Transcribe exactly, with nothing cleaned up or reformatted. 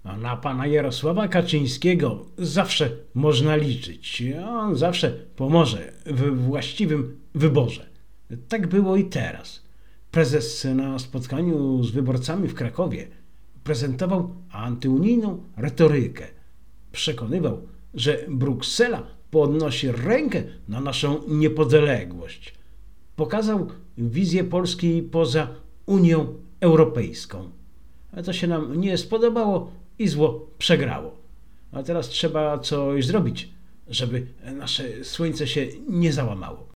A na pana Jarosława Kaczyńskiego zawsze można liczyć. On zawsze pomoże we właściwym wyborze. Tak było i teraz. Prezes na spotkaniu z wyborcami w Krakowie prezentował antyunijną retorykę. Przekonywał, że Bruksela podnosi rękę na naszą niepodległość. Pokazał wizję Polski poza Unią Europejską. Ale to się nam nie spodobało i zło przegrało. A teraz trzeba coś zrobić, żeby nasze słońce się nie załamało.